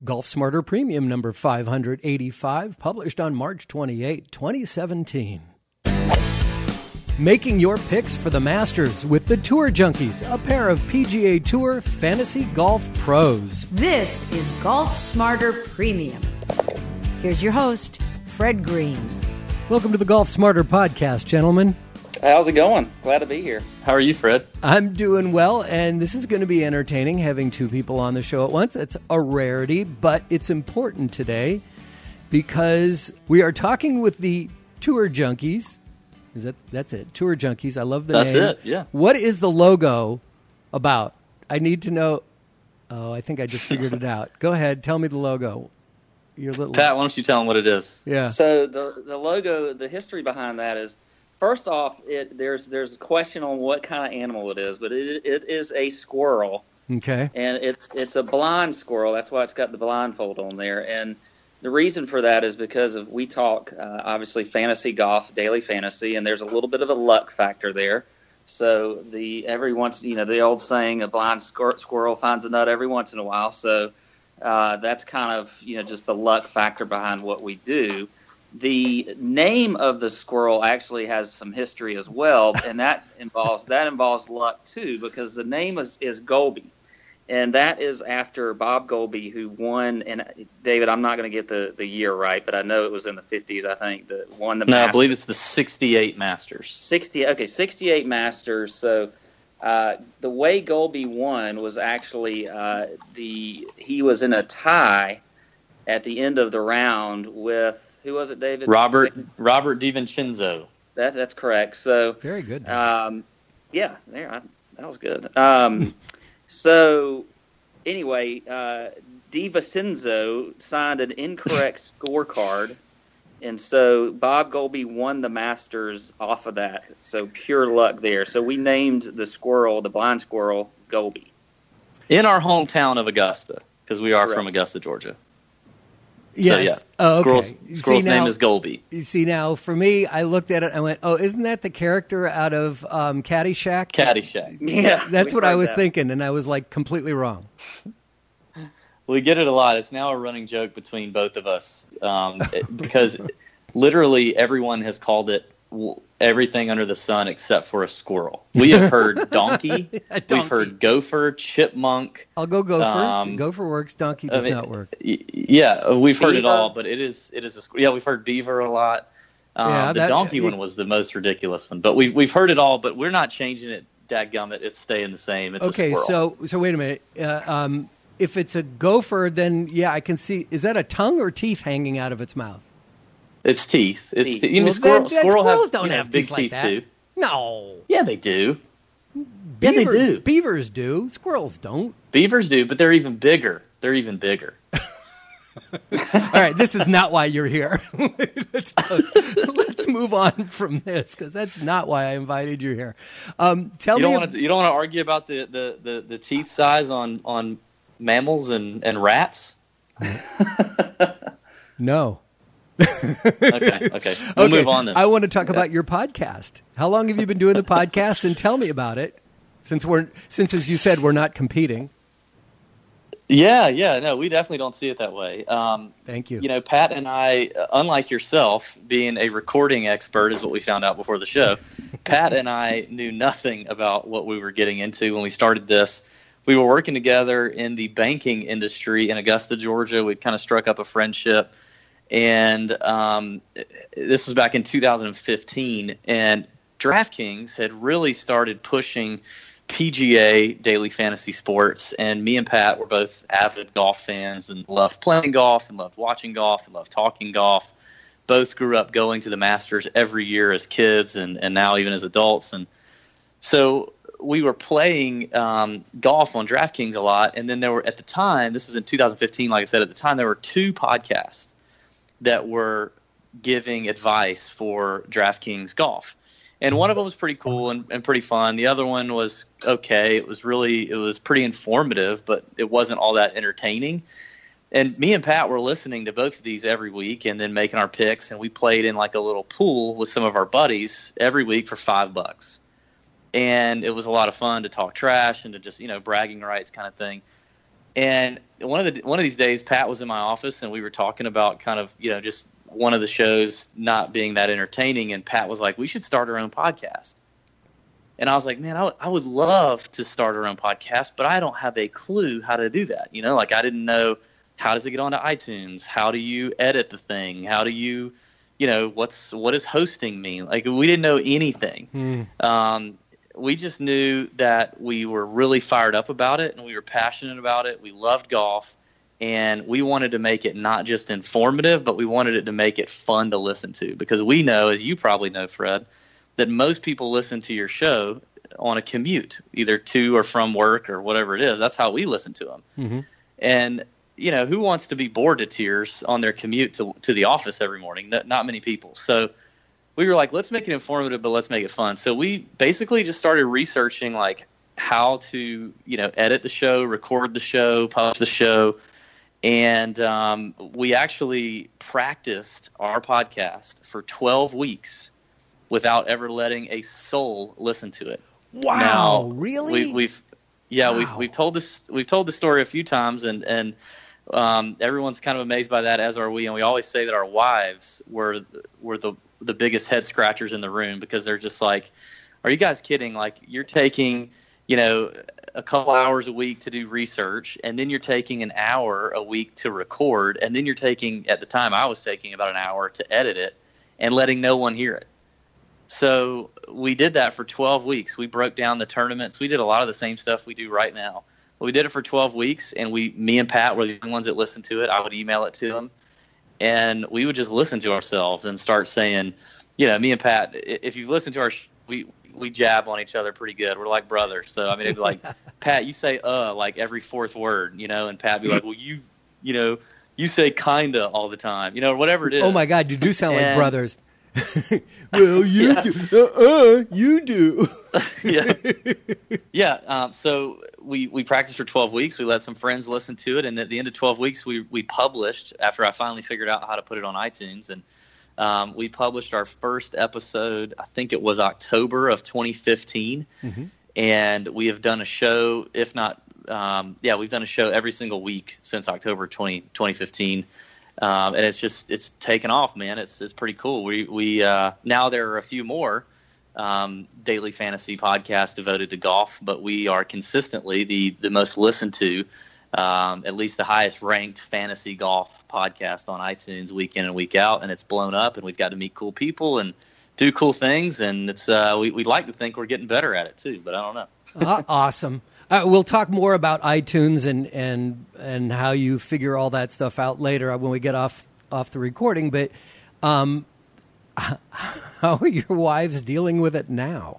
Golf Smarter Premium number 585, published on March 28, 2017. Making your picks for the Masters with the Tour Junkies, a pair of PGA Tour fantasy golf pros. This is Golf Smarter Premium. Here's your host, Fred Green. Welcome to the Golf Smarter podcast, gentlemen. How's it going? Glad to be here. How are you, Fred? I'm doing well, and this is going to be entertaining, having two people on the show at once. It's a rarity, but it's important today because we are talking with the Tour Junkies. That's it, Tour Junkies. I love the name. That's it, yeah. What is the logo about? I need to know. Oh, I think I just figured it out. Go ahead, tell me the logo. Pat, why don't you tell them what it is? Yeah. So the logo, the history behind that is, first off, there's a question on what kind of animal it is, but it is a squirrel. Okay. And it's a blind squirrel. That's why it's got the blindfold on there. And the reason for that is because we talk, obviously, fantasy golf, daily fantasy, and there's a little bit of a luck factor there. So every once, the old saying, a blind squirrel finds a nut every once in a while. So that's kind of, just the luck factor behind what we do. The name of the squirrel actually has some history as well, and that involves luck too, because the name is Golby, and that is after Bob Golby, who won. And David, I'm not going to get the year right, but I know it was in the 50s. I think that won the. No, I believe it's the 68 Masters. 68 Masters. So the way Golby won was actually he was in a tie at the end of the round with. Who was it, David? Robert DiVincenzo. That's correct. So very good. That was good. So anyway, DiVincenzo signed an incorrect scorecard, and so Bob Golby won the Masters off of that. So pure luck there. So we named the blind squirrel, Golby. In our hometown of Augusta, because we are from Augusta, Georgia. Yes. So, yeah. Okay. Squirrel's name is Golby. You see, now, for me, I looked at it and I went, oh, isn't that the character out of Caddyshack? Caddyshack. Yeah. That's what I was thinking, and I was, completely wrong. We get it a lot. It's now a running joke between both of us because literally everyone has called it everything under the sun except for a squirrel. We have heard donkey. We've heard gopher, chipmunk. I'll go gopher. Gopher works. Donkey does not work. Yeah, we've heard it all, but it is we've heard beaver a lot. The donkey one was the most ridiculous one, but we've heard it all, but we're not changing it. Dadgummit, it's staying the same. It's okay. A squirrel. So wait a minute. If it's a gopher, then I can see. Is that a tongue or teeth hanging out of its mouth? It's teeth. It's squirrels don't have big teeth teeth like that. too. No. Yeah, they do. They do. Beavers do. Squirrels don't. Beavers do, but they're even bigger. All right, this is not why you're here. Let's move on from this because that's not why I invited you here. You don't want to argue about the teeth size on mammals and rats? No. Okay. We'll move on then. I want to talk about your podcast. How long have you been doing the podcast? And tell me about it. Since as you said, we're not competing. Yeah. No, we definitely don't see it that way. Thank you. Pat and I, unlike yourself, being a recording expert is what we found out before the show. Pat and I knew nothing about what we were getting into when we started this. We were working together in the banking industry in Augusta, Georgia. We kind of struck up a friendship. And this was back in 2015, and DraftKings had really started pushing PGA daily fantasy sports, and me and Pat were both avid golf fans and loved playing golf and loved watching golf and loved talking golf. Both grew up going to the Masters every year as kids and now even as adults. And so we were playing golf on DraftKings a lot, and then there were, at the time, this was in 2015, like I said, at the time there were two podcasts that were giving advice for DraftKings golf. And one of them was pretty cool and pretty fun. The other one was okay. It was pretty informative, but it wasn't all that entertaining. And me and Pat were listening to both of these every week and then making our picks. And we played in like a little pool with some of our buddies every week for $5. And it was a lot of fun to talk trash and to just, bragging rights kind of thing. And one of these days, Pat was in my office, and we were talking about kind of, just one of the shows not being that entertaining. And Pat was like, "We should start our own podcast." And I was like, "Man, I would love to start our own podcast, but I don't have a clue how to do that. Like I didn't know, how does it get onto iTunes? How do you edit the thing? How do you, what does hosting mean? Like we didn't know anything. We just knew that we were really fired up about it, and we were passionate about it. We loved golf, and we wanted to make it not just informative, but we wanted it to make it fun to listen to, because we know, as you probably know, Fred, that most people listen to your show on a commute, either to or from work or whatever it is. That's how we listen to them. Mm-hmm. And, who wants to be bored to tears on their commute to the office every morning? Not many people. So we were like, let's make it informative, but let's make it fun. So we basically just started researching like how to, edit the show, record the show, publish the show. And we actually practiced our podcast for 12 weeks without ever letting a soul listen to it. Wow, now, really? We've told the story a few times, and everyone's kind of amazed by that, as are we. And we always say that our wives were the biggest head scratchers in the room, because they're just like, "Are you guys kidding? Like you're taking, a couple hours a week to do research, and then you're taking an hour a week to record, and then you're taking, at the time I was taking about an hour to edit it and letting no one hear it." So we did that for 12 weeks. We broke down the tournaments. We did a lot of the same stuff we do right now. But we did it for 12 weeks, and me and Pat were the only ones that listened to it. I would email it to them, and we would just listen to ourselves and start saying, me and Pat, if you've listened to our we jab on each other pretty good. We're like brothers. So, I mean, it'd be like, "Pat, you say like every fourth word, and Pat would be like, "Well, you say kinda all the time," whatever it is. Oh, my God, you do sound like brothers. Well, you do. You do. Yeah. So we practiced for 12 weeks. We let some friends listen to it, and at the end of 12 weeks, we published, after I finally figured out how to put it on iTunes, and we published our first episode. I think it was October of 2015, and we have done a show. If not, we've done a show every single week since October 2015. And it's taken off, man. It's pretty cool. We now there are a few more daily fantasy podcasts devoted to golf, but we are consistently the most listened to, at least the highest ranked fantasy golf podcast on iTunes week in and week out, and it's blown up, and we've got to meet cool people and do cool things, and it's we like to think we're getting better at it too, but I don't know. Awesome. We'll talk more about iTunes and how you figure all that stuff out later when we get off the recording. But how are your wives dealing with it now?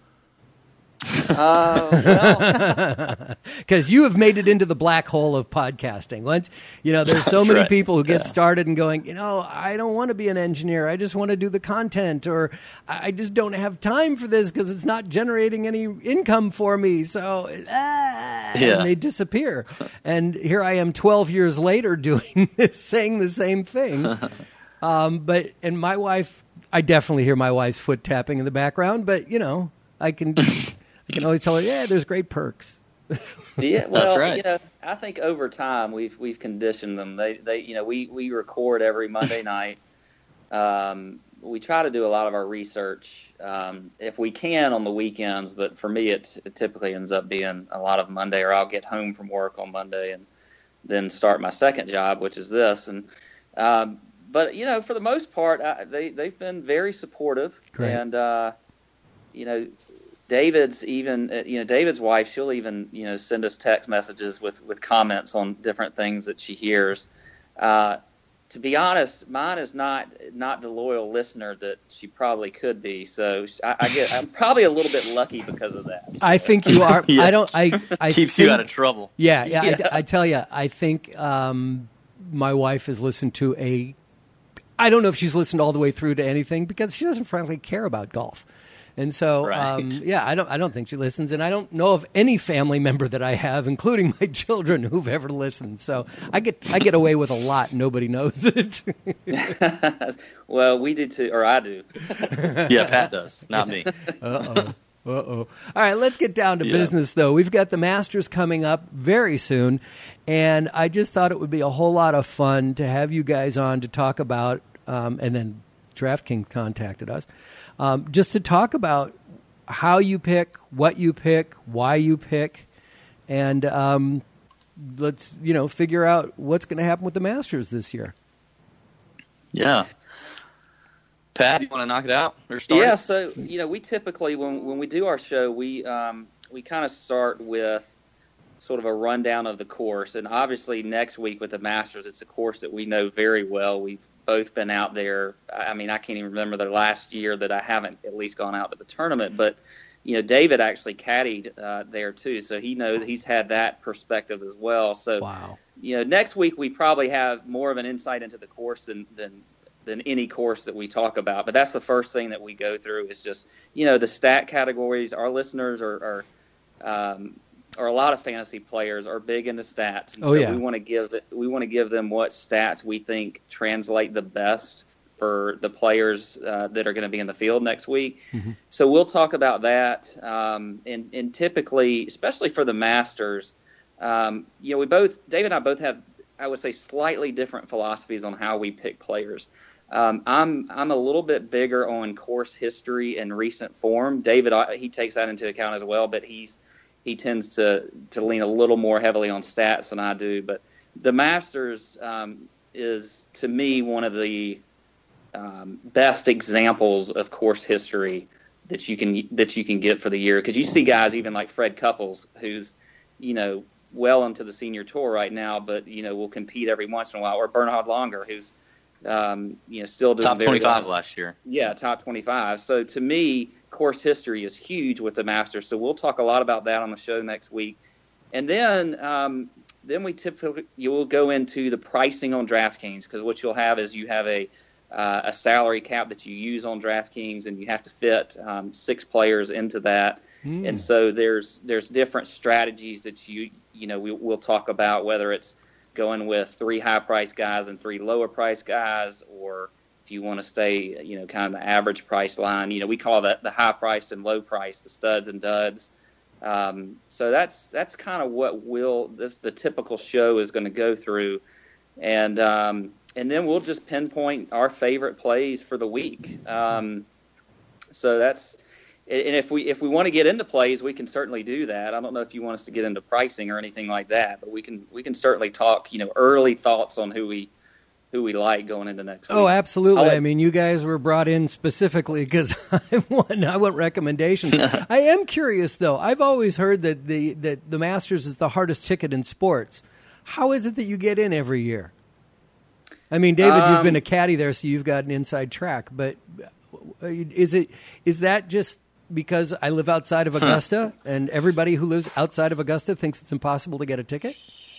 Because you have made it into the black hole of podcasting. Once there's so many people who get started and going, I don't want to be an engineer. I just want to do the content, or I just don't have time for this because it's not generating any income for me. So and they disappear. And here I am 12 years later doing this, saying the same thing. But my wife, I definitely hear my wife's foot tapping in the background, but I can always tell her, yeah, there's great perks. Yeah, well, that's right. I think over time we've conditioned them. We record every Monday night. We try to do a lot of our research if we can on the weekends, but for me it typically ends up being a lot of Monday, or I'll get home from work on Monday and then start my second job, which is this. And but for the most part, they've been very supportive. Great. And David's wife, she'll even, send us text messages with comments on different things that she hears. To be honest, mine is not the loyal listener that she probably could be. So I'm probably a little bit lucky because of that. So. I think you are. Yeah. I keeps think, you out of trouble. Yeah. I tell you, I think my wife has listened to I don't know if she's listened all the way through to anything, because she doesn't frankly care about golf. And so, I don't think she listens, and I don't know of any family member that I have, including my children, who've ever listened. So I get away with a lot. Nobody knows it. Well, we do too, or I do. Yeah, Pat does, not me. Uh-oh. Uh-oh. All right, let's get down to business, though. We've got the Masters coming up very soon, and I just thought it would be a whole lot of fun to have you guys on to talk about, and then DraftKings contacted us, just to talk about how you pick, what you pick, why you pick, and let's figure out what's going to happen with the Masters this year. Yeah. Pat, you want to knock it out or start? Yeah, so we typically when we do our show, we kind of start with sort of a rundown of the course, and obviously next week with the Masters, it's a course that we know very well. We've both been out there. I mean, I can't even remember the last year that I haven't at least gone out to the tournament, but David actually caddied there too, so he knows, he's had that perspective as well. So, wow. Next week we probably have more of an insight into the course than any course that we talk about. But that's the first thing that we go through is just, the stat categories. Our listeners are a lot of fantasy players are big into stats. And we want to give them what stats we think translate the best for the players that are going to be in the field next week. Mm-hmm. So we'll talk about that. And typically, especially for the Masters, David and I both have, I would say, slightly different philosophies on how we pick players. I'm a little bit bigger on course history and recent form. David, he takes that into account as well, but he tends to lean a little more heavily on stats than I do. But the Masters is, to me, one of the best examples of course history that you can get for the year, because you see guys even like Fred Couples, who's well into the senior tour right now, but will compete every once in a while, or Bernhard Langer, who's still doing top 25 last year. Yeah, top 25. So to me, course history is huge with the Masters. So we'll talk a lot about that on the show next week, and then we typically you'll go into the pricing on DraftKings, because what you'll have is you have a salary cap that you use on DraftKings, and you have to fit 6 players into that. And so there's different strategies that we'll talk about, whether it's going with 3 high-priced guys and 3 lower-priced guys, or if you want to stay, kind of the average price line. We call that the high-priced and low-priced, the studs and duds. So that's kind of what the typical show is going to go through, and then we'll just pinpoint our favorite plays for the week. So that's. And if we want to get into plays, we can certainly do that. I don't know if you want us to get into pricing or anything like that, but we can certainly talk, early thoughts on who we like going into next week. Oh, absolutely. I mean, you guys were brought in specifically because I want recommendations. I am curious, though. I've always heard that the Masters is the hardest ticket in sports. How is it that you get in every year? I mean, David, you've been a caddy there, so you've got an inside track. But is that just because I live outside of Augusta, and everybody who lives outside of Augusta thinks it's impossible to get a ticket?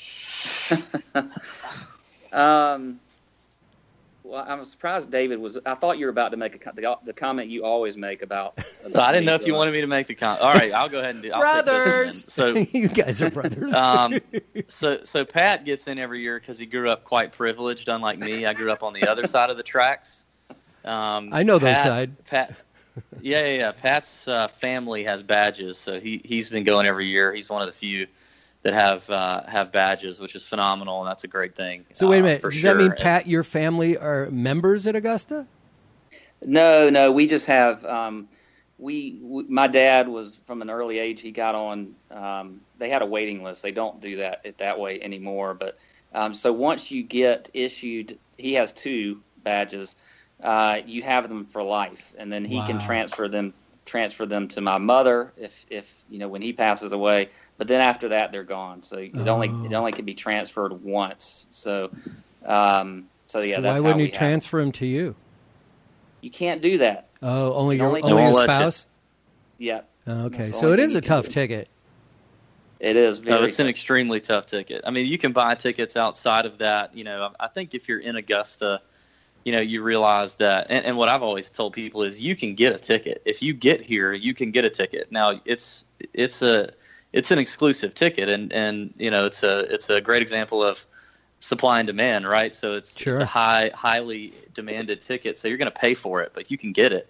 Well, I'm surprised David was. I thought you were about to make the comment you always make about. I didn't know if you wanted me to make the comment. All right, I'll go ahead and do. Brothers. So you guys are brothers. So Pat gets in every year because he grew up quite privileged, unlike me. I grew up on the other side of the tracks. I know those side. Pat. Yeah. Pat's family has badges, so he's been going every year. He's one of the few that have badges, which is phenomenal, and that's a great thing. So wait a minute, does that mean, Pat, your family are members at Augusta? No, we just have. My dad was from an early age. He got on. They had a waiting list. They don't do that way anymore. But so once you get issued, he has 2 badges. You have them for life, and then he can transfer them to my mother if when he passes away. But then after that, they're gone. So it only can be transferred once. So yeah. So that's why wouldn't he transfer them to you? You can't do that. Oh, only your spouse? Yeah. Okay, so it is a tough ticket. It is. It's an extremely tough ticket. I mean, you can buy tickets outside of that. I think if you're in Augusta, you realize that, and what I've always told people is you can get a ticket. If you get here, you can get a ticket. Now it's an exclusive ticket, and it's a great example of supply and demand, right? So it's a highly demanded ticket, so you're going to pay for it, but you can get it.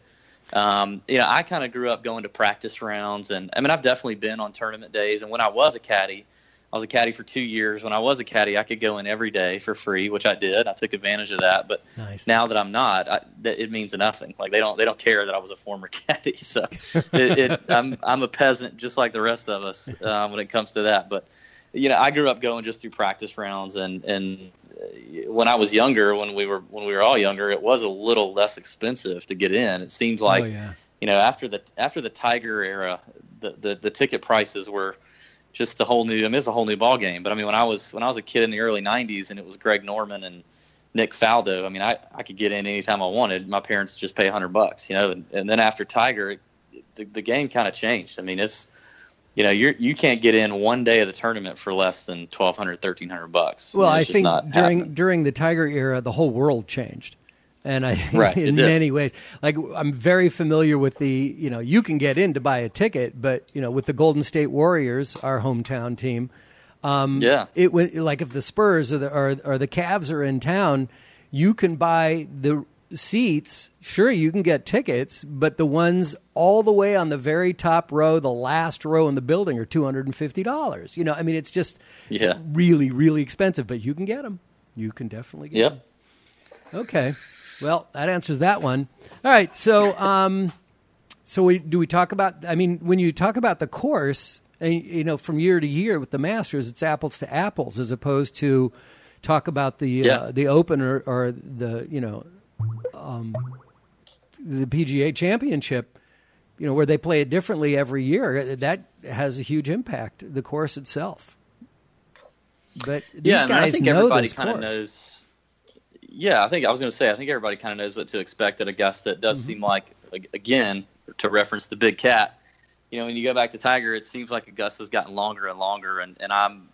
I kind of grew up going to practice rounds, and I mean, I've definitely been on tournament days. And when I was a caddy for 2 years. When I was a caddy, I could go in every day for free, which I did. I took advantage of that. But Now that I'm not, it means nothing. Like they don't care that I was a former caddy. So I'm a peasant just like the rest of us when it comes to that. But I grew up going just through practice rounds, and when I was younger, when we were all younger, it was a little less expensive to get in. It seems like after the Tiger era, the ticket prices were just a whole new. I mean, it's a whole new ball game. But I mean, when I was a kid in the early '90s, and it was Greg Norman and Nick Faldo. I mean, I could get in anytime I wanted. My parents just pay $100, and then after Tiger, the game kind of changed. I mean, it's you can't get in one day of the tournament for less than $1,200, $1,300. Well, I think during the Tiger era, the whole world changed. And I think in many ways, like I'm very familiar with the, you can get in to buy a ticket, but, with the Golden State Warriors, our hometown team, it went like if the Spurs or the Cavs are in town, you can buy the seats. Sure, you can get tickets, but the ones all the way on the very top row, the last row in the building, are $250. I mean, it's just really, really expensive, but you can get them. You can definitely get them. Okay. Well, that answers that one. All right, so do we talk about? I mean, when you talk about the course, from year to year with the Masters, it's apples to apples as opposed to talk about the Open or the the PGA Championship, where they play it differently every year. That has a huge impact. The course itself, but these guys I think know everybody this kind of course. knows. Yeah, I think everybody kind of knows what to expect at Augusta. It does seem like, again, to reference the big cat, when you go back to Tiger, it seems like Augusta's gotten longer and longer. And I'm,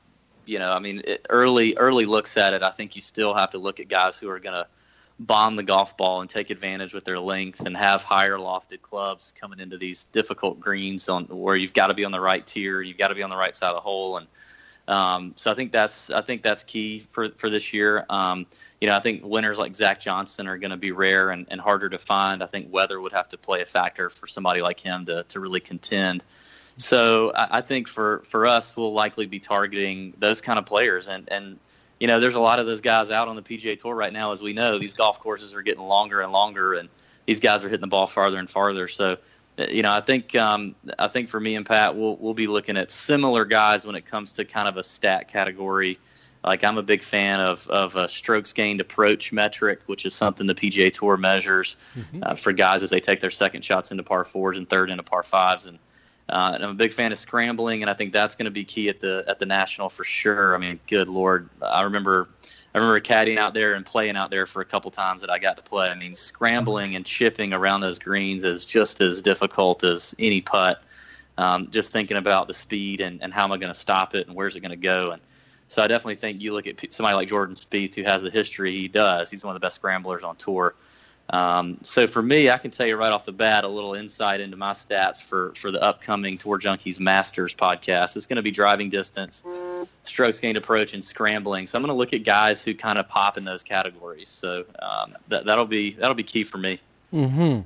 early looks at it, I think you still have to look at guys who are going to bomb the golf ball and take advantage with their length and have higher lofted clubs coming into these difficult greens where you've got to be on the right tier, you've got to be on the right side of the hole. And so I think that's key for this year. I think winners like Zach Johnson are going to be rare and harder to find. I think weather would have to play a factor for somebody like him to really contend. So I think for us, we'll likely be targeting those kind of players. And there's a lot of those guys out on the PGA Tour right now. As we know, these golf courses are getting longer and longer, and these guys are hitting the ball farther and farther. So I think for me and Pat, we'll be looking at similar guys when it comes to kind of a stat category. Like I'm a big fan of a strokes gained approach metric, which is something the PGA Tour measures for guys as they take their second shots into par fours and third into par fives. And I'm a big fan of scrambling, and I think that's going to be key at the National for sure. I mean, good Lord, I remember caddying out there and playing out there for a couple times that I got to play. I mean, scrambling and chipping around those greens is just as difficult as any putt. Just thinking about the speed and how am I going to stop it and where's it going to go. And so I definitely think you look at somebody like Jordan Spieth, who has the history he does. He's one of the best scramblers on tour. So for me, I can tell you right off the bat a little insight into my stats for the upcoming Tour Junkies Masters podcast. It's going to be driving distance, strokes gained approach, and scrambling. So I'm going to look at guys who kind of pop in those categories. So that'll be key for me. Mm-hmm.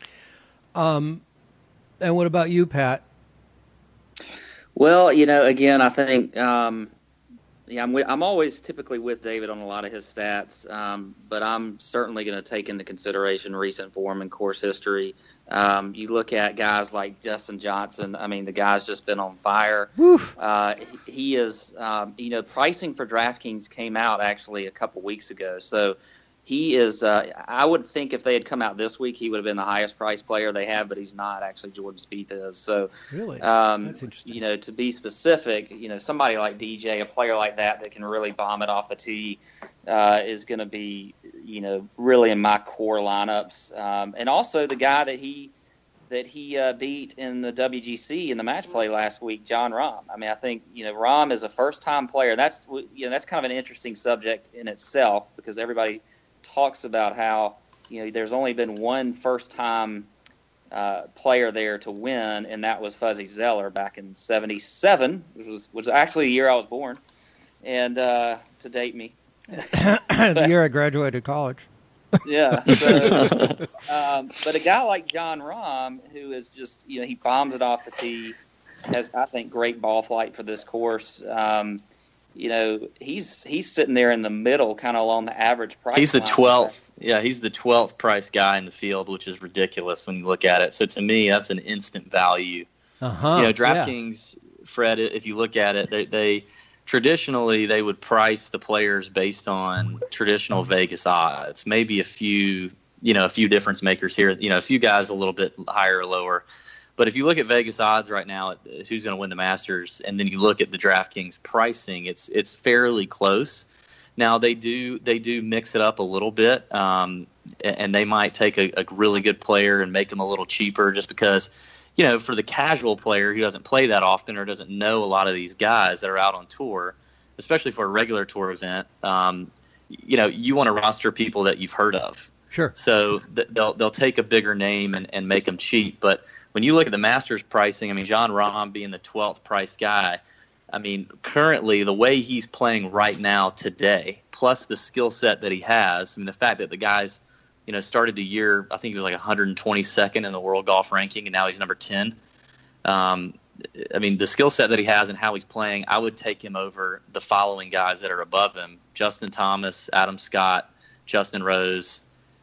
And what about you, Pat? Well, again, I think I'm always typically with David on a lot of his stats, but I'm certainly going to take into consideration recent form and course history. You look at guys like Dustin Johnson. I mean, the guy's just been on fire. He is, pricing for DraftKings came out actually a couple weeks ago. So he is, I would think if they had come out this week, he would have been the highest priced player they have, but he's not. Actually, Jordan Spieth is. So, really? That's interesting. To be specific, somebody like DJ, a player like that can really bomb it off the tee, is going to be, really in my core lineups. And also the guy that he beat in the WGC in the match play last week, John Rahm. I mean, I think, Rahm is a first-time player. That's kind of an interesting subject in itself because everybody talks about how there's only been one first-time player there to win, and that was Fuzzy Zoeller back in '77, which was actually the year I was born, and to date me, the year I graduated college. Yeah. So, but a guy like John Rahm, who is just, he bombs it off the tee, has, I think, great ball flight for this course. He's sitting there in the middle, kind of along the average price. He's the line. 12th. Yeah, he's the 12th price guy in the field, which is ridiculous when you look at it. So to me, that's an instant value. DraftKings, Fred, if you look at it, they traditionally they would price the players based on traditional Vegas odds. Maybe a few difference makers here. A few guys a little bit higher or lower. But if you look at Vegas odds right now, at who's going to win the Masters, and then you look at the DraftKings pricing, it's fairly close. Now they do mix it up a little bit, and they might take a really good player and make them a little cheaper, just because, for the casual player who doesn't play that often or doesn't know a lot of these guys that are out on tour, especially for a regular tour event, you want to roster people that you've heard of. Sure. So they'll take a bigger name and make them cheap, but when you look at the Masters pricing, John Rahm being the 12th priced guy, currently the way he's playing right now today, plus the skill set that he has, the fact that the guy's, started the year, I think he was like 122nd in the world golf ranking, and now he's number 10. The skill set that he has and how he's playing, I would take him over the following guys that are above him: Justin Thomas, Adam Scott, Justin Rose,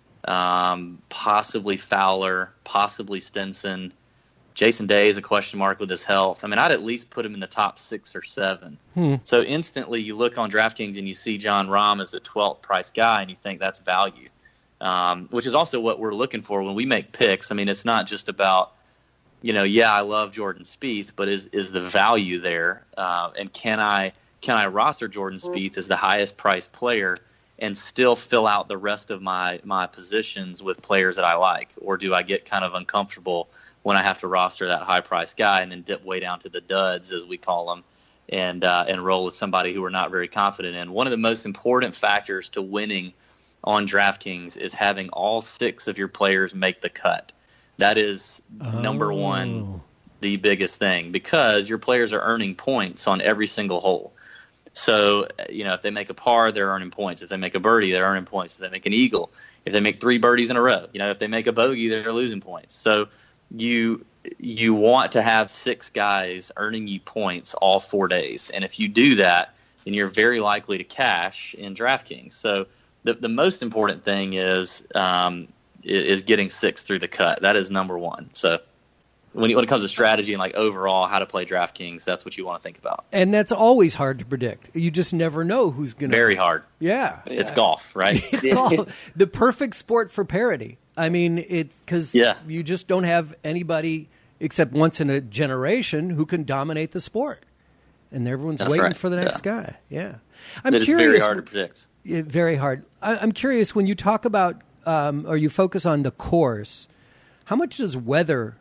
possibly Fowler, possibly Stenson. Jason Day is a question mark with his health. I'd at least put him in the top 6 or 7. So instantly you look on DraftKings and you see John Rahm as the 12th price guy, and you think that's value, which is also what we're looking for when we make picks. It's not just about, I love Jordan Spieth, but is the value there? And can I roster Jordan Spieth as the highest priced player and still fill out the rest of my positions with players that I like? Or do I get kind of uncomfortable when I have to roster that high-priced guy and then dip way down to the duds, as we call them, and roll with somebody who we're not very confident in? One of the most important factors to winning on DraftKings is having all 6 of your players make the cut. That is number one, the biggest thing, because your players are earning points on every single hole. So, if they make a par, they're earning points. If they make a birdie, they're earning points. If they make an eagle, if they make 3 birdies in a row, if they make a bogey, they're losing points. So you want to have 6 guys earning you points all 4 days. And if you do that, then you're very likely to cash in DraftKings. So the most important thing is getting 6 through the cut. That is number one. So when it comes to strategy and like overall how to play DraftKings, that's what you want to think about. And that's always hard to predict. You just never know who's going to. Very hard. Yeah. It's golf, right? It's golf. The perfect sport for parity. It's because you just don't have anybody except once in a generation who can dominate the sport. And everyone's waiting for the next guy. Yeah. It's very hard to predict. Very hard. I'm curious, when you talk about or you focus on the course, how much does weather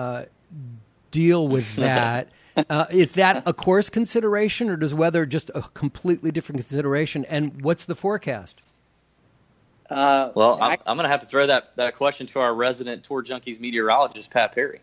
deal with that? Is that a course consideration, or does weather just a completely different consideration? And what's the forecast? I'm going to have to throw that question to our resident Tour Junkies meteorologist, Pat Perry.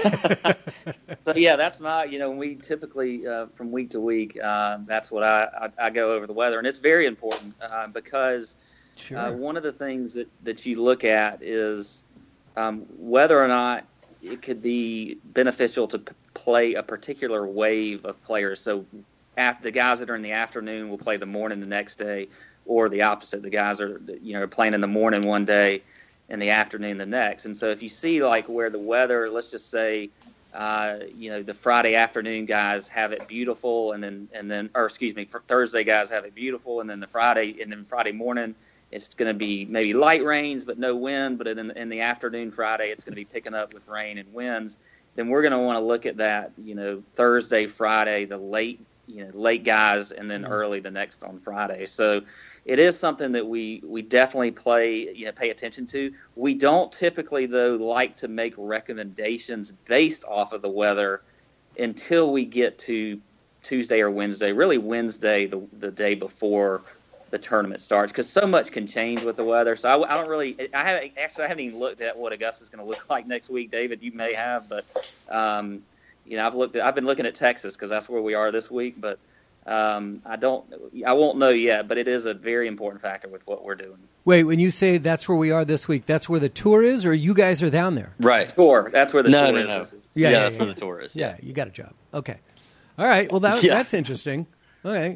So, that's my, when we typically, from week to week, that's what I go over the weather. And it's very important because one of the things that you look at is whether or not it could be beneficial to play a particular wave of players. So the guys that are in the afternoon will play the morning the next day, or the opposite. The guys are, playing in the morning one day and the afternoon the next. And so if you see like where the weather, let's just say, the Friday afternoon guys have it beautiful, for Thursday guys have it beautiful, and then Friday morning it's going to be maybe light rains but no wind, but in the afternoon Friday it's going to be picking up with rain and winds. Then we're going to want to look at that, Thursday, Friday, the late guys, and then early the next on Friday. So it is something that we definitely pay attention to. We don't typically, though, like to make recommendations based off of the weather until we get to Tuesday or Wednesday, really Wednesday, the day before the tournament starts, because so much can change with the weather. So I haven't even looked at what Augusta's going to look like next week. David, you may have, but I've been looking at Texas because that's where we are this week. But I won't know yet, but it is a very important factor with what we're doing. Wait, when you say that's where we are this week, that's where the tour is, or you guys are down there? Right. Tour. That's where the tour is. No. Yeah, That's where the tour is. Yeah, you got a job. Okay. All right. Well, that's interesting. Okay.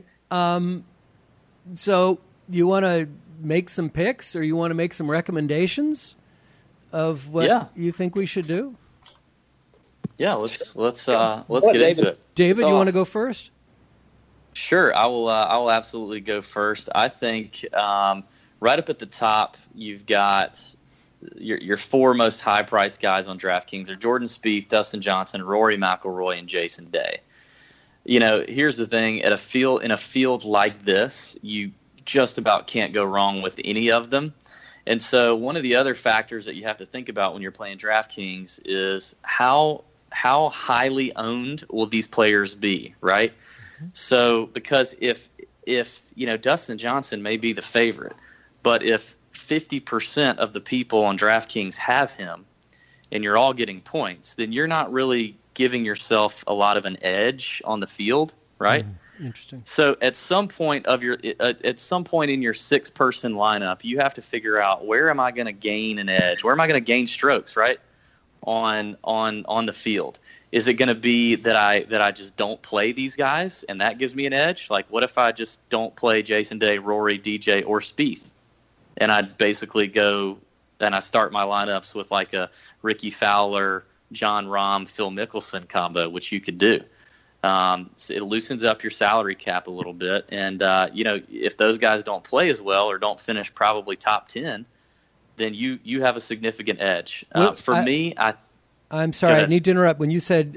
So you want to make some picks, or you want to make some recommendations of what you think we should do? Yeah, let's get into it. David, you want to go first? Sure, I will absolutely go first. I think right up at the top, you've got your four most high-priced guys on DraftKings are Jordan Spieth, Dustin Johnson, Rory McIlroy, and Jason Day. You know, here's the thing: in a field like this, you just about can't go wrong with any of them. And so, one of the other factors that you have to think about when you're playing DraftKings is how highly owned will these players be, right? So, because if Dustin Johnson may be the favorite, but if 50% of the people on DraftKings have him, and you're all getting points, then you're not really giving yourself a lot of an edge on the field, right? Interesting. So, at some point in your 6-person lineup, you have to figure out, where am I going to gain an edge? Where am I going to gain strokes, right? On the field. Is it going to be that I just don't play these guys and that gives me an edge? Like, what if I just don't play Jason Day, Rory, DJ, or Spieth, and I basically go and I start my lineups with like a Ricky Fowler, John Rahm, Phil Mickelson combo, which you could do. So it loosens up your salary cap a little bit, and if those guys don't play as well or don't finish probably top 10, then you have a significant edge. I'm sorry, I need to interrupt. When you said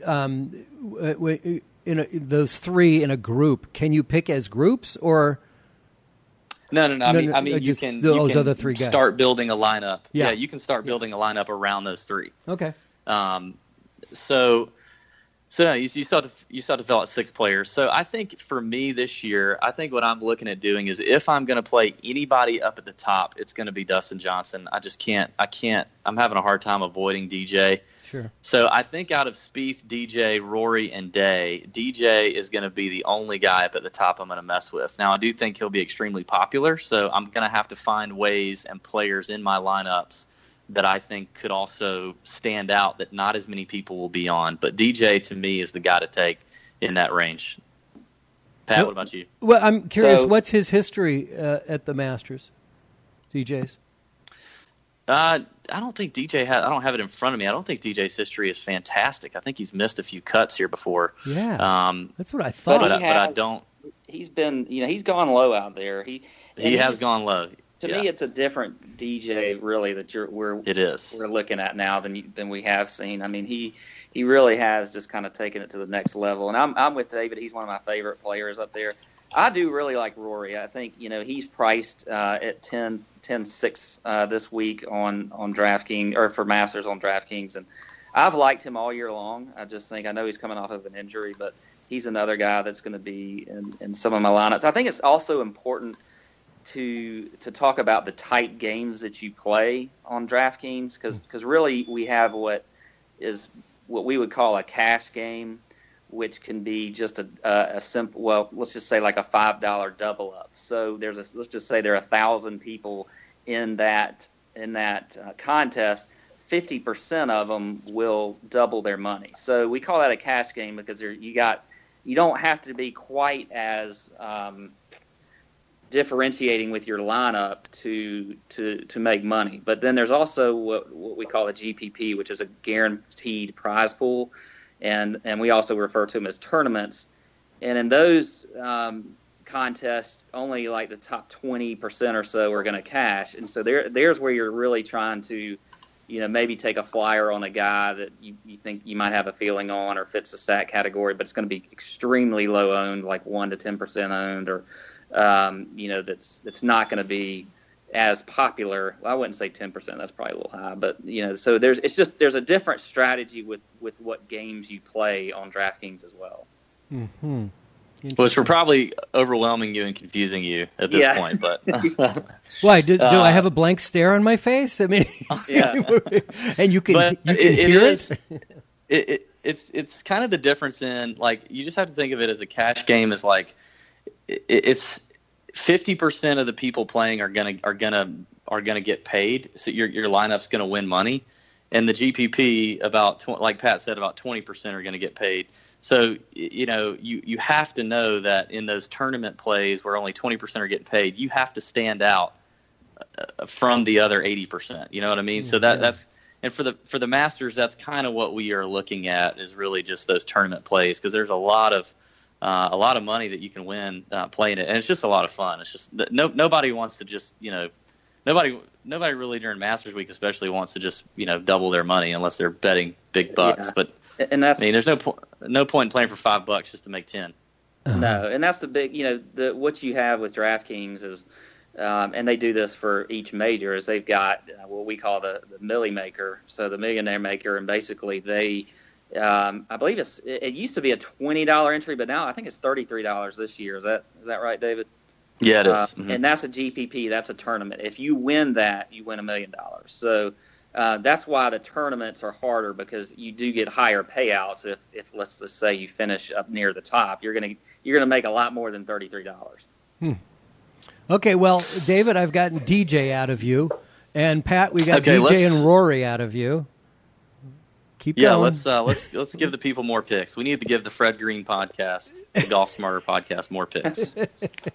those three in a group, can you pick as groups or? No. I mean, you can other three guys. Start building a lineup. Yeah, you can start building a lineup around those three. Okay. So no, you still have to fill out 6 players. So I think for me this year, I think what I'm looking at doing is, if I'm going to play anybody up at the top, it's going to be Dustin Johnson. I just can't. I'm having a hard time avoiding DJ. Sure. So I think out of Spieth, DJ, Rory, and Day, DJ is going to be the only guy up at the top I'm going to mess with. Now, I do think he'll be extremely popular, so I'm going to have to find ways and players in my lineups that I think could also stand out that not as many people will be on. But DJ, to me, is the guy to take in that range. Pat, what about you? Well, I'm curious, what's his history at the Masters, DJ's? I don't think DJ has. I don't have it in front of me. I don't think DJ's history is fantastic. I think he's missed a few cuts here before. Yeah, that's what I thought. But I don't. He's been, he's gone low out there. He has gone low. To me, it's a different DJ, really, that we're looking at now than we have seen. I mean, he really has just kind of taken it to the next level. And I'm with David. He's one of my favorite players up there. I do really like Rory. I think he's priced at 10-6 this week on DraftKings, or for Masters on DraftKings, and I've liked him all year long. I know he's coming off of an injury, but he's another guy that's going to be in some of my lineups. I think it's also important to talk about the type games that you play on DraftKings, because really we have what we would call a cash game, which can be just a simple, well, let's just say like a $5 double up. So let's just say there are 1,000 people in that contest. 50% of them will double their money. So we call that a cash game because you don't have to be quite as differentiating with your lineup to make money. But then there's also what we call a GPP, which is a guaranteed prize pool. And we also refer to them as tournaments. And in those contests, only like the top 20% or so are going to cash. And so there's where you're really trying to, maybe take a flyer on a guy that you think you might have a feeling on or fits the stat category, but it's going to be extremely low owned, like 1 to 10% owned, or, that's not going to be as popular. Well, I wouldn't say 10%. That's probably a little high, but so there's a different strategy with what games you play on DraftKings as well. Mm-hmm. Which we're probably overwhelming you and confusing you at this point, but why do I have a blank stare on my face? I mean, and you can hear it. It's kind of the difference in, like, you just have to think of it as a cash game as like it's 50% of the people playing are gonna get paid. So your lineup's gonna win money, and the GPP like Pat said, about 20% are gonna get paid. So you have to know that in those tournament plays where only 20% are getting paid, you have to stand out from the other 80%. You know what I mean? So that's and for the Masters, that's kind of what we are looking at, is really just those tournament plays, because there's a lot of money that you can win playing it, and it's just a lot of fun. It's just nobody wants to just nobody really during Masters Week especially wants to just double their money unless they're betting big bucks. Yeah. But that's, I mean, there's no point in playing for $5 just to make 10. No, and that's the big what you have with DraftKings is. And they do this for each major, is they've got what we call the Millie Maker, so the Millionaire Maker, and basically they, I believe it used to be a $20 entry, but now I think it's $33 this year. Is that right, David? Yeah, it is. Mm-hmm. And that's a GPP. That's a tournament. If you win that, you win $1 million. So that's why the tournaments are harder, because you do get higher payouts. If let's just say you finish up near the top, you're gonna make a lot more than $33. Okay, well, David, I've gotten DJ out of you, and Pat, we got DJ and Rory out of you. Keep going. Let's give the people more picks. We need to give the Fred Green podcast, the Golf Smarter podcast, more picks. We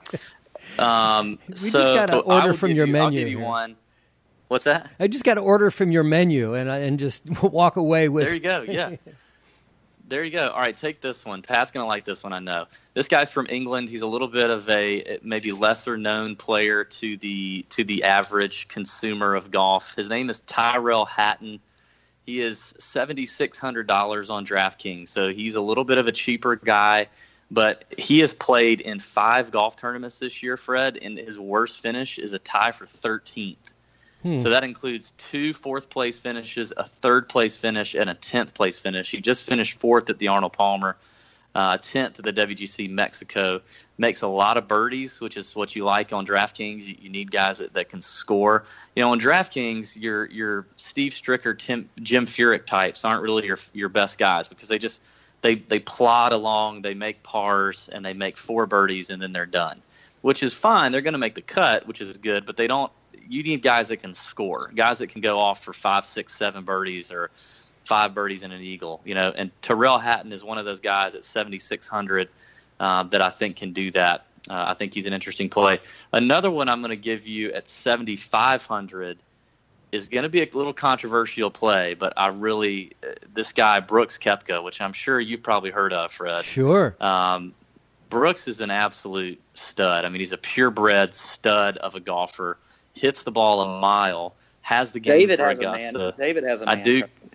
just got to order from your menu. I'll give you one. What's that? I just got to order from your menu and just walk away with. There you go. Yeah. There you go. All right, take this one. Pat's going to like this one, I know. This guy's from England. He's a little bit of a maybe lesser-known player to the average consumer of golf. His name is Tyrell Hatton. He is $7,600 on DraftKings, so he's a little bit of a cheaper guy, but he has played in 5 golf tournaments this year, Fred, and his worst finish is a tie for 13th. So that includes 2 fourth-place finishes, a third-place finish, and a 10th-place finish. He just finished 4th at the Arnold Palmer, 10th at the WGC Mexico. Makes a lot of birdies, which is what you like on DraftKings. You need guys that can score. On DraftKings, your Steve Stricker, Jim Furyk types aren't really your best guys, because they plod along, they make pars, and they make 4 birdies, and then they're done, which is fine. They're going to make the cut, which is good, but they don't. You need guys that can score, guys that can go off for 5, 6, 7 birdies or 5 birdies and an eagle. And Tyrell Hatton is one of those guys at 7,600 that I think can do that. I think he's an interesting play. Another one I'm going to give you at 7,500 is going to be a little controversial play, but this guy Brooks Koepka, which I'm sure you've probably heard of, Fred. Sure. Brooks is an absolute stud. I mean, he's a purebred stud of a golfer. Hits the ball a mile, has the game for Augusta. David has a man.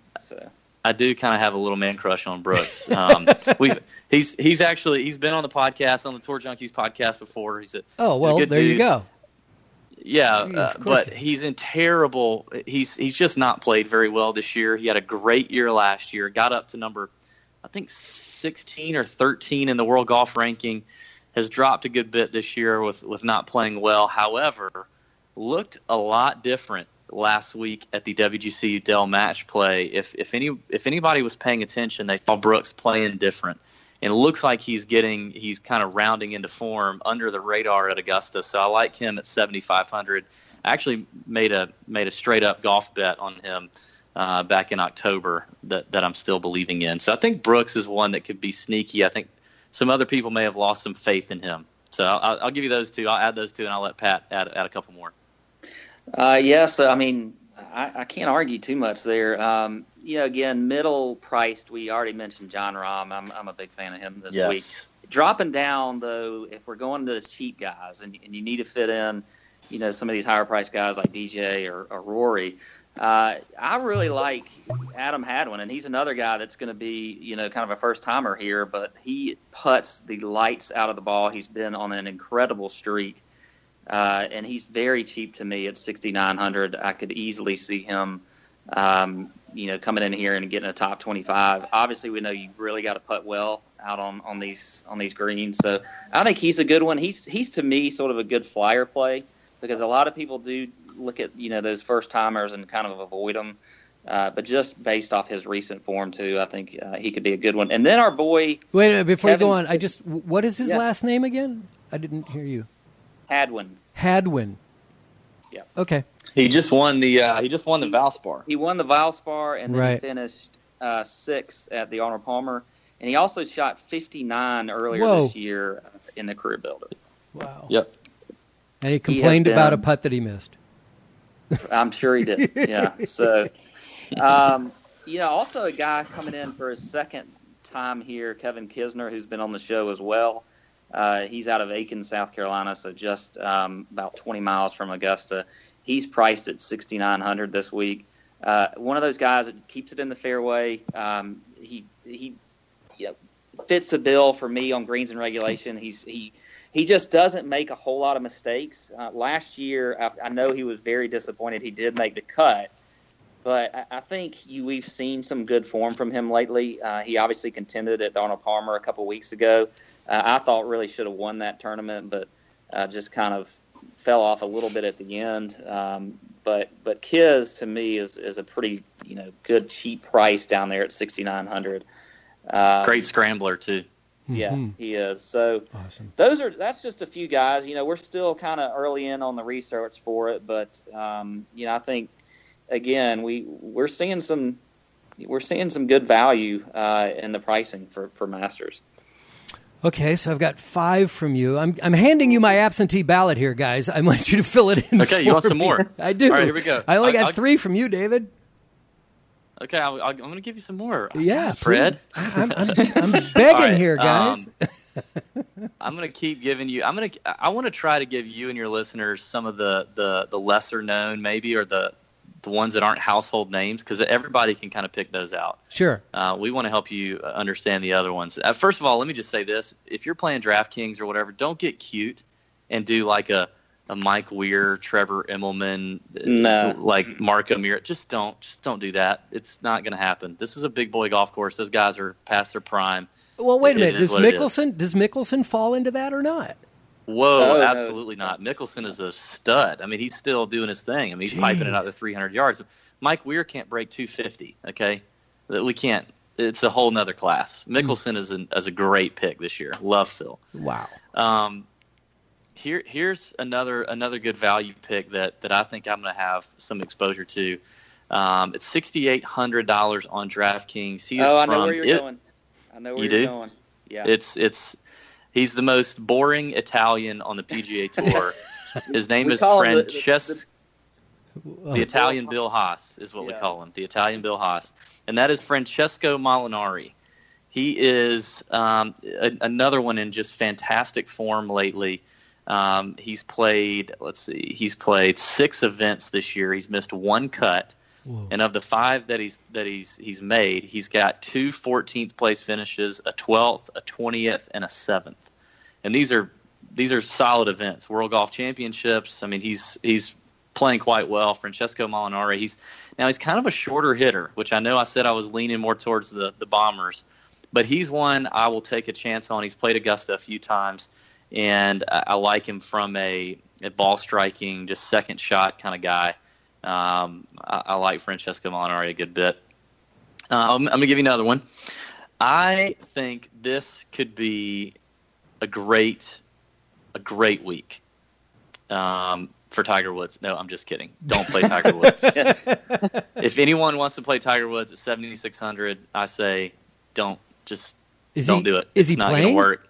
I do kind of have a little man crush on Brooks. He's been on the podcast, on the Tour Junkies podcast before. He's a good there dude. You go. Yeah, but he's in terrible. He's just not played very well this year. He had a great year last year. Got up to number, I think 16 or 13 in the world golf ranking. Has dropped a good bit this year with not playing well. However, looked a lot different last week at the WGC Dell Match Play. If anybody was paying attention, they saw Brooks playing different, and it looks like he's kind of rounding into form under the radar at Augusta. So I like him at 7,500. I actually made a straight up golf bet on him back in October that I'm still believing in. So I think Brooks is one that could be sneaky. I think some other people may have lost some faith in him. So I'll give you those 2. I'll add those 2, and I'll let Pat add a couple more. So I mean, I can't argue too much there. Again, middle priced. We already mentioned Jon Rahm. I'm a big fan of him this week. Dropping down though, if we're going to the cheap guys, and you need to fit in, some of these higher priced guys like DJ or Rory. I really like Adam Hadwin, and he's another guy that's going to be, kind of a first timer here, but he putts the lights out of the ball. He's been on an incredible streak. And he's very cheap to me at 6,900. I could easily see him, coming in here and getting a top 25. Obviously, we know you really got to putt well out on these greens. So I think he's a good one. He's to me sort of a good flyer play, because a lot of people do look at those first timers and kind of avoid them. But just based off his recent form, too, I think he could be a good one. And then our boy... Wait a minute, before Kevin, you go on, what is his last name again? I didn't hear you. Hadwin. Yeah. Okay. He just won the Valspar. He won the Valspar, and then he finished 6th at the Arnold Palmer. And he also shot 59 earlier this year in the Career Builder. Wow. Yep. And he complained about a putt that he missed. I'm sure he did. Yeah. So, also a guy coming in for his second time here, Kevin Kisner, who's been on the show as well. He's out of Aiken, South Carolina, so just about 20 miles from Augusta. He's priced at $6,900 this week. One of those guys that keeps it in the fairway. He fits the bill for me on greens and regulation. He just doesn't make a whole lot of mistakes. Last year, I know he was very disappointed. He did make the cut, but I think we've seen some good form from him lately. He obviously contended at the Arnold Palmer a couple weeks ago. I thought really should have won that tournament, but just kind of fell off a little bit at the end. But Kiz to me is a pretty good cheap price down there at $6,900. Great scrambler too. Yeah, he is. So awesome. That's just a few guys. We're still kind of early in on the research for it, but I think again we're seeing some good value in the pricing for Masters. Okay, so I've got 5 from you. I'm handing you my absentee ballot here, guys. I want you to fill it in. Okay, you want some more? I do. All right, here we go. I only got 3 from you, David. Okay, I'm going to give you some more. Yeah, God, Fred. I'm begging here, guys. I'm going to keep giving you. I want to try to give you and your listeners some of the lesser known, maybe, or the ones that aren't household names, because everybody can kind of pick those out. Sure. We want to help you understand the other ones. First of all, let me just say this: if you're playing DraftKings or whatever, don't get cute and do like a Mike Weir, Trevor Immelman, like Mark O'Meara. Just don't do that. It's not going to happen. This is a big boy golf course. Those guys are past their prime. Well, wait a minute. Does Mickelson fall into that or not? Whoa, absolutely not. Mickelson is a stud. I mean, he's still doing his thing. I mean, he's piping it out to 300 yards. Mike Weir can't break 250, okay? We can't. It's a whole nother class. Mickelson is a great pick this year. Love Phil. Wow. Here's another good value pick that I think I'm going to have some exposure to. It's $6,800 on DraftKings. I know where you're going. I know where you're going. Yeah. He's the most boring Italian on the PGA Tour. His name is Francesco. The Italian Bill Haas is what we call him. The Italian Bill Haas, and that is Francesco Molinari. He is another one in just fantastic form lately. He's played 6 events this year. He's missed 1 cut. Whoa. And of the 5 that he's made, he's got 2 14th place finishes, a 12th, a 20th, and a 7th. And these are solid events. World Golf Championships. I mean, he's playing quite well. Francesco Molinari. He's kind of a shorter hitter, which I know I said I was leaning more towards the Bombers, but he's one I will take a chance on. He's played Augusta a few times, and I like him from a ball striking, just second shot kind of guy. I like Francesco Molinari a good bit. I'm going to give you another one. I think this could be a great week for Tiger Woods. No, I'm just kidding. Don't play Tiger Woods. If anyone wants to play Tiger Woods at 7,600, I say don't do it. Is he not going to work.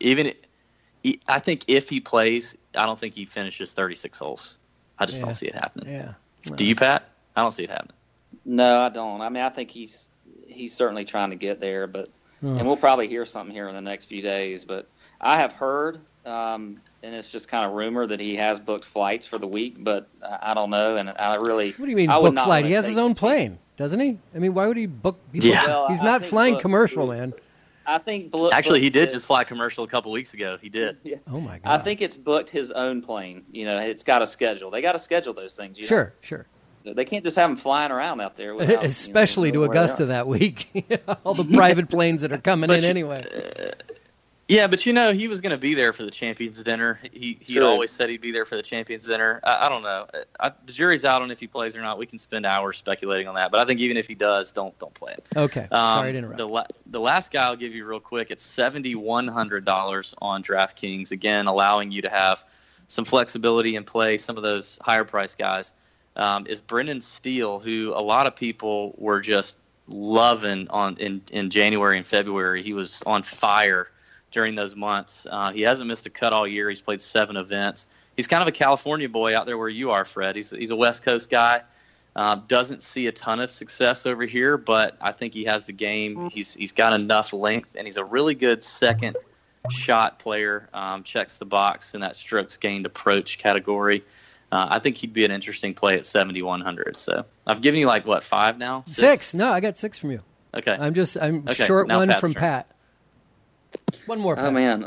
I think if he plays, I don't think he finishes 36 holes. I just don't see it happening. Yeah. Do you, Pat? I don't see it happening. No, I don't. I mean, I think he's certainly trying to get there, and we'll probably hear something here in the next few days. But I have heard, and it's just kind of rumor that he has booked flights for the week, but I don't know. And I really, what do you mean booked flight? He has his own plane, doesn't he? I mean, why would he book people? Yeah. Well, he's not flying commercial, man. I think actually he did just fly commercial a couple weeks ago. He did. Yeah. Oh my God! I think it's booked his own plane. It's got a schedule. They got to schedule those things. Sure. They can't just have them flying around out there. Without, especially to Augusta that week. All the private planes that are coming in anyway. Yeah, but he was going to be there for the Champions Dinner. He always said he'd be there for the Champions Dinner. I don't know. The jury's out on if he plays or not. We can spend hours speculating on that. But I think even if he does, don't play it. Okay. Sorry to interrupt. The last guy I'll give you real quick, it's $7,100 on DraftKings, again, allowing you to have some flexibility and play some of those higher-priced guys, is Brendan Steele, who a lot of people were just loving in January and February. He was on fire during those months. He hasn't missed a cut all year. He's played 7 events. He's kind of a California boy out there where you are, Fred. He's a West Coast guy. Doesn't see a ton of success over here, but I think he has the game. He's got enough length, and he's a really good second shot player. Checks the box in that strokes gained approach category. I think he'd be an interesting play at 7,100. So I've given you 5 now? 6. No, I got 6 from you. Okay. I'm okay, short one Pat's from turn. Pat. One more, Pat. Oh, man.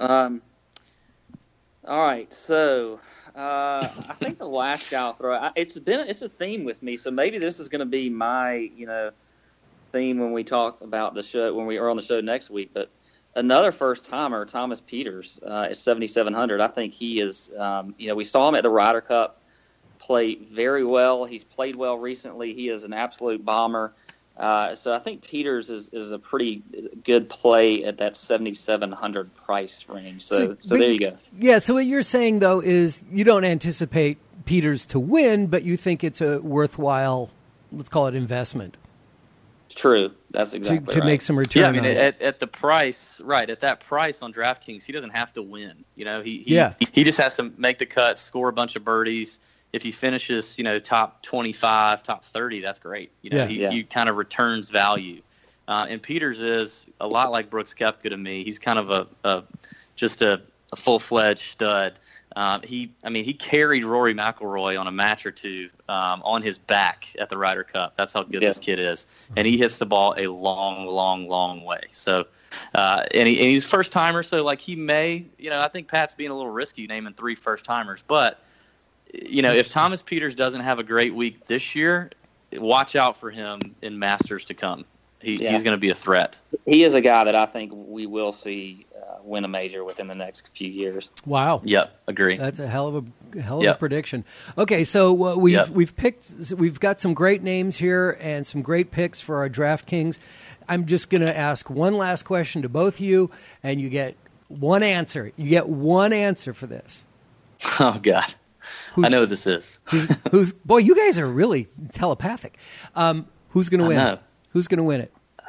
All right, so I think the last guy I'll throw it's a theme with me, so maybe this is going to be my theme when we talk about the show when we are on the show next week. But another first timer, Thomas Pieters, at 7,700. I think he is. We saw him at the Ryder Cup play very well. He's played well recently. He is an absolute bomber. So I think Pieters is a pretty good play at that 7,700 price range. So there you go. Yeah, so what you're saying, though, is you don't anticipate Pieters to win, but you think it's a worthwhile, let's call it investment. It's true. That's exactly to right. make some return. Yeah, I mean, at the price, right, at that price on DraftKings, he doesn't have to win. He just has to make the cut, score a bunch of birdies. If he finishes, top 25, top 30, that's great. He kind of returns value. And Pieters is a lot like Brooks Koepka to me. He's kind of just a full-fledged stud. He carried Rory McIlroy on a match or two on his back at the Ryder Cup. That's how good this kid is. And he hits the ball a long, long, long way. So, and he's first-timer, so he may, I think Pat's being a little risky naming 3 first-timers, but if Thomas Pieters doesn't have a great week this year, watch out for him in Masters to come. He's going to be a threat. He is a guy that I think we will see win a major within the next few years. Wow. Yep, agree. That's a hell of a prediction. Okay, so we've got some great names here and some great picks for our DraftKings. I'm just going to ask one last question to both of you, and you get one answer. You get one answer for this. Oh God. I know what this is. who's boy, you guys are really telepathic. Who's going to win? Know. Who's going to win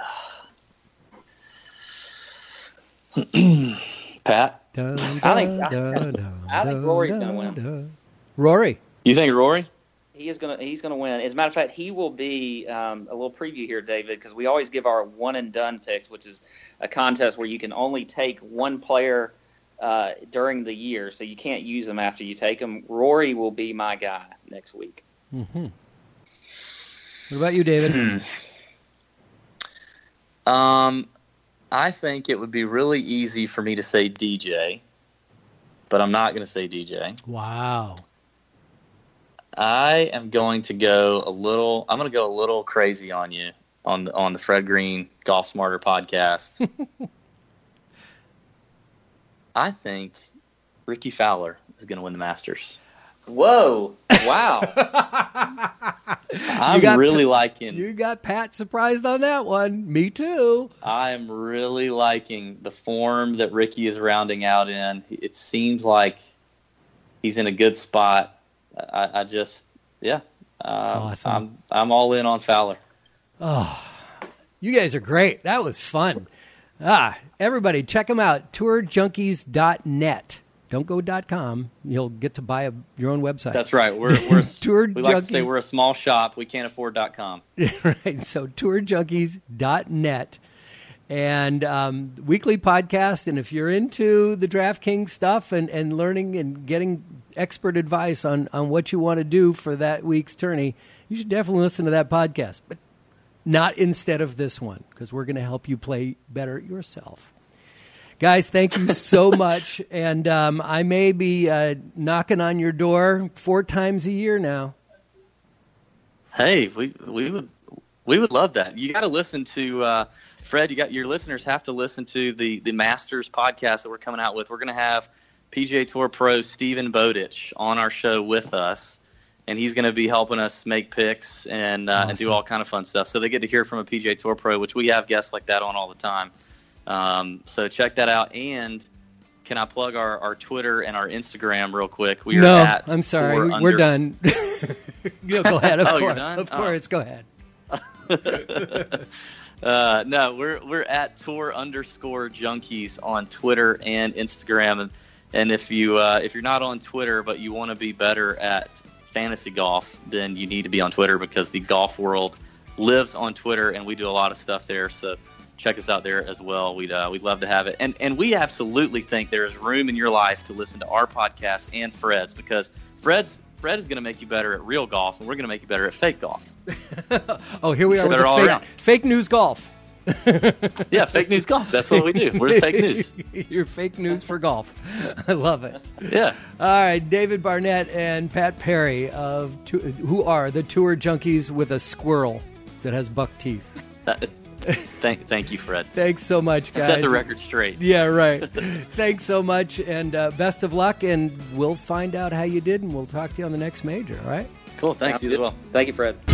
it? Pat? I think Rory's going to win. Rory? You think Rory? He's going to win. As a matter of fact, he will be a little preview here, David, because we always give our one and done picks, which is a contest where you can only take one player during the year, so you can't use them after you take them. Rory will be my guy next week. Mm-hmm. What about you, David? I think it would be really easy for me to say DJ, but I'm not going to say DJ. Wow. I am going to go a little crazy on you on the Fred Green Golf Smarter podcast. I think Ricky Fowler is going to win the Masters. Whoa. Wow. I'm really liking... You got Pat surprised on that one. Me too. I'm really liking the form that Ricky is rounding out in. It seems like he's in a good spot. Awesome. I'm all in on Fowler. Oh, you guys are great. That was fun. Everybody, check them out. TourJunkies.net. Don't go .com. You'll get to buy your own website. That's right. We like to say we're a small shop. We can't afford .com. Right. So TourJunkies.net. And weekly podcast. And if you're into the DraftKings stuff and learning and getting expert advice on what you want to do for that week's tourney, you should definitely listen to that podcast. But not instead of this one, because we're going to help you play better yourself. Guys, thank you so much. And I may be knocking on your door 4 times a year now. Hey, we would We would love that. You got to listen to Fred. Your listeners have to listen to the Masters podcast that we're coming out with. We're going to have PGA Tour pro Stephen Bowditch on our show with us, and he's going to be helping us make picks and do all kind of fun stuff. So they get to hear from a PGA Tour pro, which we have guests like that on all the time. So check that out. And can I plug our Twitter and our Instagram real quick? We are at I'm sorry. We're done. Go ahead. Of course. You're done? Of course. Go ahead. No, we're at Tour_Junkies on Twitter and Instagram. And if you're not on Twitter but you want to be better at fantasy golf, then you need to be on Twitter, because the golf world lives on Twitter, and we do a lot of stuff there. So check us out there as well. We'd love to have it. And we absolutely think there is room in your life to listen to our podcast and Fred's, because Fred is going to make you better at real golf, and we're going to make you better at fake golf. Oh, here we are with the fake news golf. Yeah, fake news golf. That's what we do. We're fake news. You're fake news for golf. I love it. Yeah. All right, David Barnett and Pat Perry who are the Tour Junkies with a squirrel that has buck teeth. Thank you, Fred. Thanks so much, guys. Set the record straight. Yeah, right. Thanks so much, and best of luck, and we'll find out how you did, and we'll talk to you on the next major, all right? Cool. Thanks. You as well. Thank you, Fred.